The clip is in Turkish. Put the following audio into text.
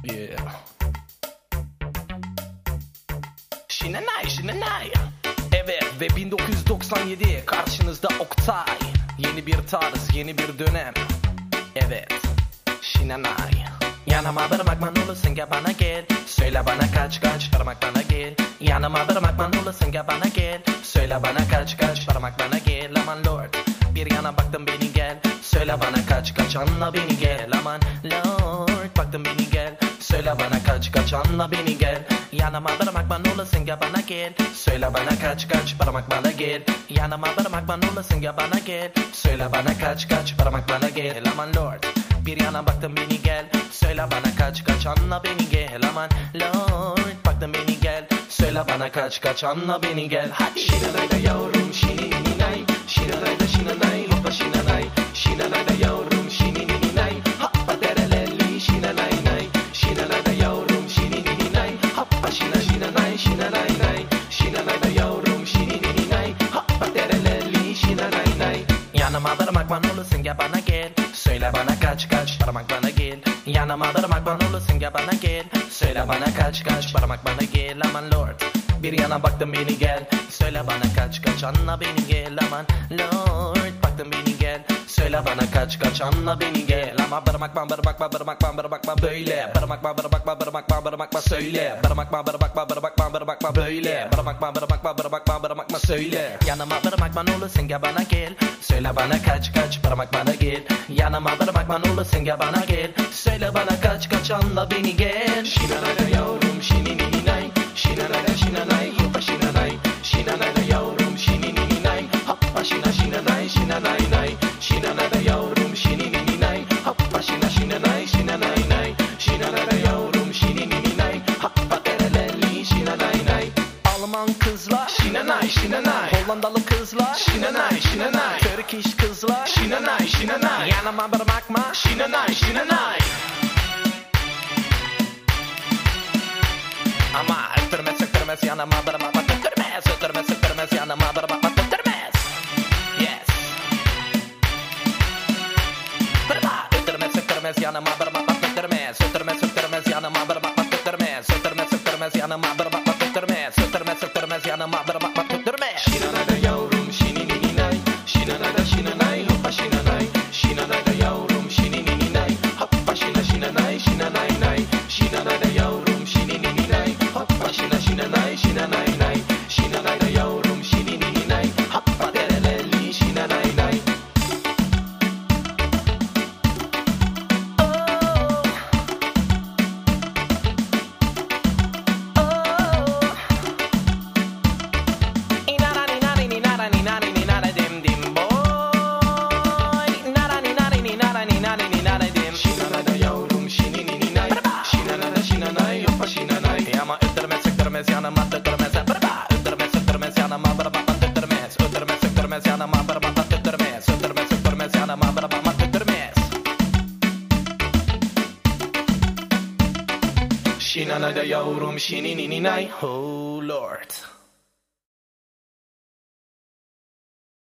Yeah. Şinanay şinanay. Evet ve 1997 karşınızda Oktay. Yeni bir tarz, yeni bir dönem. Evet, şinanay. Yanıma bir bakman olursun gel bana gel. Söyle bana kaç parmak bana gel. Yanıma bir bakman olursun gel bana gel. Söyle bana kaç parmak bana gel. Aman Lord, bir yana baktım beni gel. Söyle bana kaç anla beni gel. Aman Lord, baktım beni gel. Söyle bana kaç anla beni gel. Yanıma bir bakman olursun gel bana gel. Söyle bana kaç parmak bana gel. Yanıma bir bakman olursun gel bana gel. Söyle bana kaç parmak bana gel. Aman Lord, bir yana baktım beni gel. Söyle bana kaç anla beni gel. Aman Lord, baktım beni gel. Söyle bana kaç anla beni gel. Hadi şinanayda yavrum şininay. Şinanayda şinanay hoppa şinanay. Şinanayda yavrum şininay. Hoppa derelelli şinanay nay. Şinanayda yavrum şininay. Hoppa şinanay şinanay nay. Şinanayda yavrum şininay. Hoppa derelelli şinanay nay. Yanıma bir bakman olursun gel bana gel. Söyle bana kaç parmak bana gel. Yanıma bir bakman olursun gel bana gel. Söyle bana kaç parmak bana gel. Aman Lord, bir yana baktım beni gel. Söyle bana kaç anla beni gel. Aman Lord, baktım beni gel. Söyle bana kaç anla beni gel. Ama bir bakma böyle. Bir bakma söyle. Bir bakma böyle. Bir bakma söyle. Yanıma bir bakman olursun gel bana gel. Söyle bana kaç parmak bana gel. Yanıma bir bakman olursun gel bana gel. Söyle bana kaç anla beni gel. Şinanayda yavrum şininay. Şinanayda şinanay hoppa şinanay. Şinanayda yavrum şininay. Hoppa şinanay şinanay nay. Şinanayda yavrum şininay. Hoppa şinanay şinanay nay. Şinanayda yavrum şininay. Hoppa derelelli şinanay nay. Alman kızlar şinanay şinanay. Hollandalı kızlar şinanay şinanay. Turkish kızlar şinanay şinanay. Yanıma bir bakma şinanay şinanay. Ama öttürmez yanıma bir bakma öttürmez yanıma bir bakma öttürmez. Yes. Öttürmez yanıma bir bakma öttürmez yanıma bir bakma öttürmez yanıma bir bakma öttürmez yanıma bir bakma öttürmez. Şinanayda yavrum şininay. Şinanayda şinanay hoppa şinanay. Şinanayda yavrum şininay. Hoppa şinanay şinanay nay. Şinanayda yavrum şininay. Hoppa şinanay şinanay nay. Şinanayda yavrum şininay. Hoppa derelelli şinanay nay. Şinanayda yavrum şininay. Şinanayda şinanay hoppa şinanay. Ama öttürmez yanıma öttürmez. Öttürmez yanıma bir bakma öttürmez. Öttürmez yanıma bir bakma öttürmez. Öttürmez yanıma bir bakma öttürmez. Şinanayda yavrum şininay. Oh Lord.